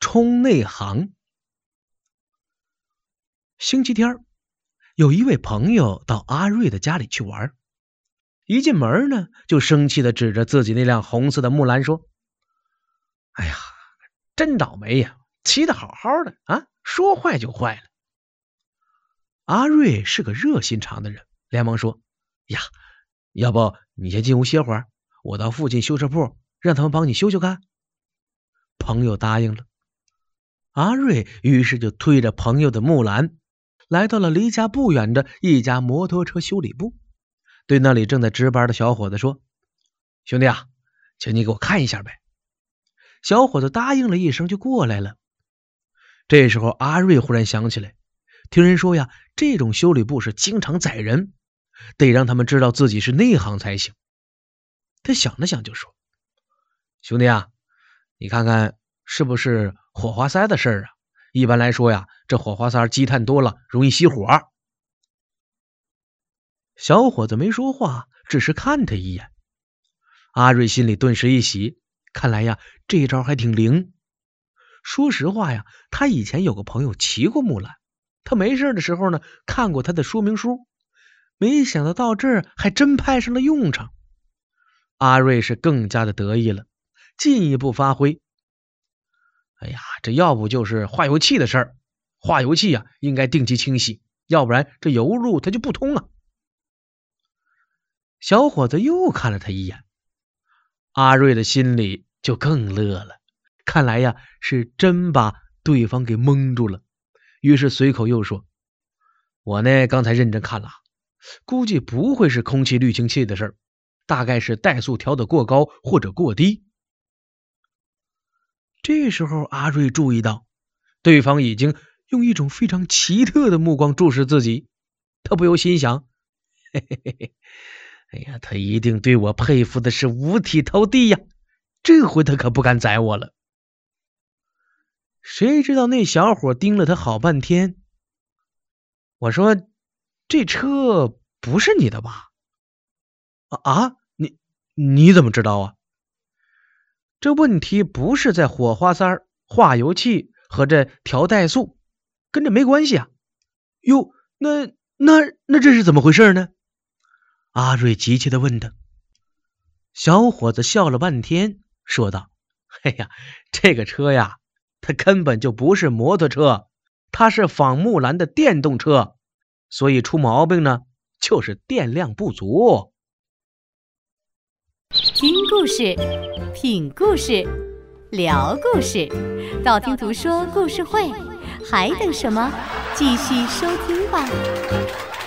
冲内行。星期天，有一位朋友到阿瑞的家里去玩，一进门呢，就生气地指着自己那辆红色的木兰说：“哎呀，真倒霉呀，骑得好好的啊，说坏就坏了。”阿瑞是个热心肠的人，连忙说：“呀，要不你先进屋歇会儿，我到附近修车铺让他们帮你修修看。”朋友答应了。阿瑞于是就推着朋友的木兰来到了离家不远的一家摩托车修理部，对那里正在值班的小伙子说：“兄弟啊，请你给我看一下呗。”小伙子答应了一声就过来了。这时候阿瑞忽然想起来，听人说呀，这种修理部是经常宰人，得让他们知道自己是内行才行。他想了想就说：“兄弟啊，你看看是不是火花塞的事儿啊？一般来说呀，这火花塞积碳多了容易熄火。”小伙子没说话，只是看他一眼。阿瑞心里顿时一喜，看来呀，这招还挺灵。说实话呀，他以前有个朋友骑过木兰，他没事的时候呢，看过他的说明书，没想到到这儿还真派上了用场。阿瑞是更加的得意了，进一步发挥。哎呀，这要不就是化油器的事儿，化油器啊应该定期清洗，要不然这油路它就不通啊。小伙子又看了他一眼，阿瑞的心里就更乐了，看来呀是真把对方给蒙住了，于是随口又说：“我呢刚才认真看了，估计不会是空气滤清器的事儿，大概是怠速调得过高或者过低。”这时候阿瑞注意到对方已经用一种非常奇特的目光注视自己，他不由心想：嘿嘿嘿嘿，哎呀，他一定对我佩服的是五体投地呀，这回他可不敢宰我了。谁知道那小伙盯了他好半天。我说：“这车不是你的吧？”啊，你怎么知道啊？这问题不是在火花塞、化油器和这调怠速，跟这没关系啊。哟，那这是怎么回事呢？阿瑞急切地问他。小伙子笑了半天，说道：“哎呀，这个车呀，它根本就不是摩托车，它是仿木兰的电动车，所以出毛病呢，就是电量不足。” 听故事，品故事，聊故事，道听途说故事会，还等什么？继续收听吧。